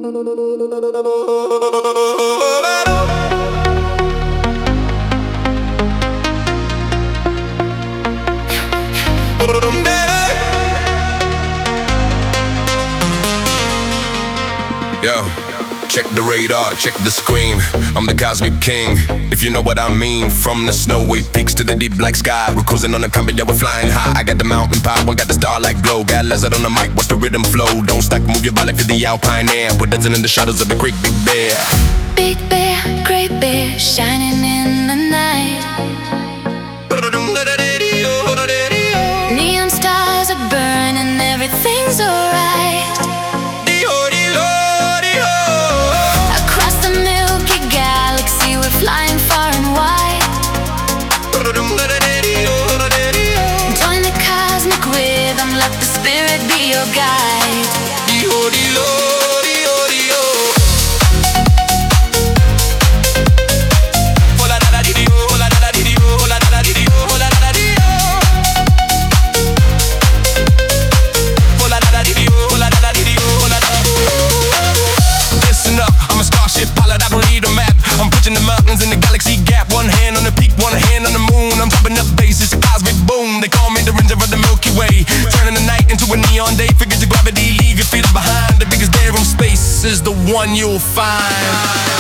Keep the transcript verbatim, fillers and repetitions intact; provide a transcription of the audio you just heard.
Yo, check the radar, check the screen. I'm the cosmic king, if you know what I mean. From the snowy peaks to the deep black sky, we're cruising on the combat, yeah, we're flying high. I got the mountain power, got the starlight glow. Got Lizard on the mic, watch the rhythm flow. Don't stop, move your body, feel the alpine air. We're dancing in the shadows of the great big bear. Big bear, great bear, shining in the night. Neon stars are burning, everything's alright. Across the Milky Galaxy, we're flying far and wide. Join the cosmic rhythm, let the spirit be your guide. I'm pushing the mountains in the galaxy gap. One hand on the peak, one hand on the moon. I'm dropping up bass, it's a cosmic boom. They call me the ranger of the Milky Way, turning the night into a neon day. Figures of gravity, leave your fears behind. The biggest bear from space is the one you'll find.